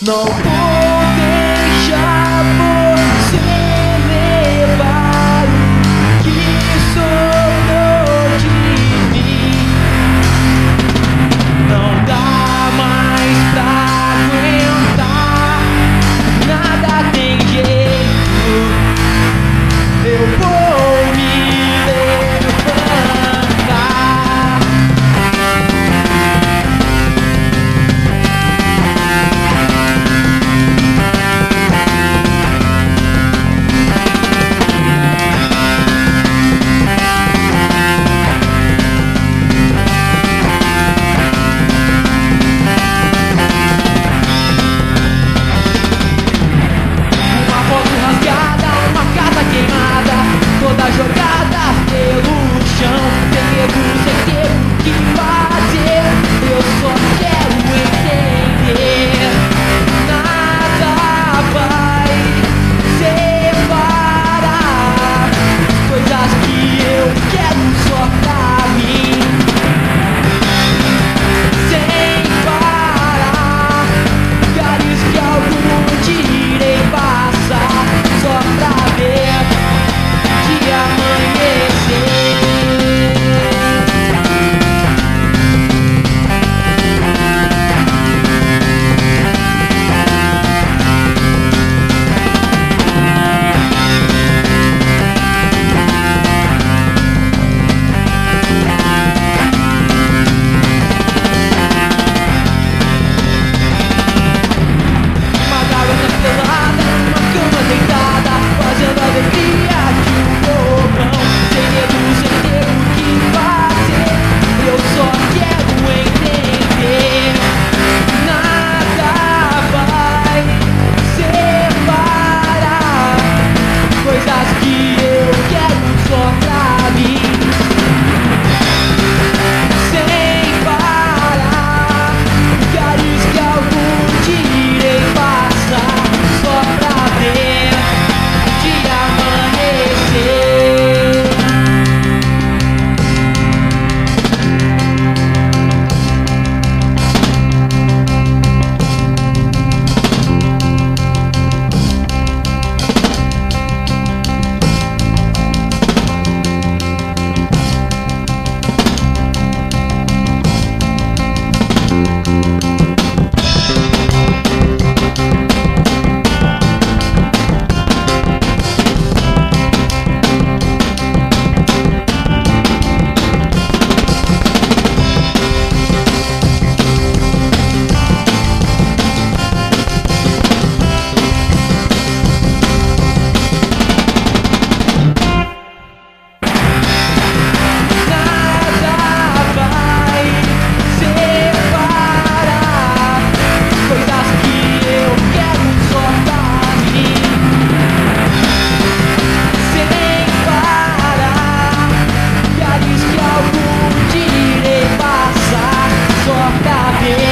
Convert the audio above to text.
Não vou deixar você levar o que sobrou de mim. Não dá mais pra aguentar, nada tem jeito. Eu vou me levantar. Uma foto rasgada, uma casa queimada, toda jogada pelo chão. Sem medo, sem ter o que fazer, eu só quero entender. Nada vai separar coisas que eu quero só pra mim. Sem parar, lugares que algum dia irei passar só pra ver de amanhecer. Uma garota pelada, uma cama deitada, fazendo a alegria de um povão. Sem medo, sem ter o que fazer, eu só quero entender. Nada vai separar coisas que eu quero só pra mim. Sem parar, lugares que algum dia irei passar só pra ver de amanhecer. Só pra ver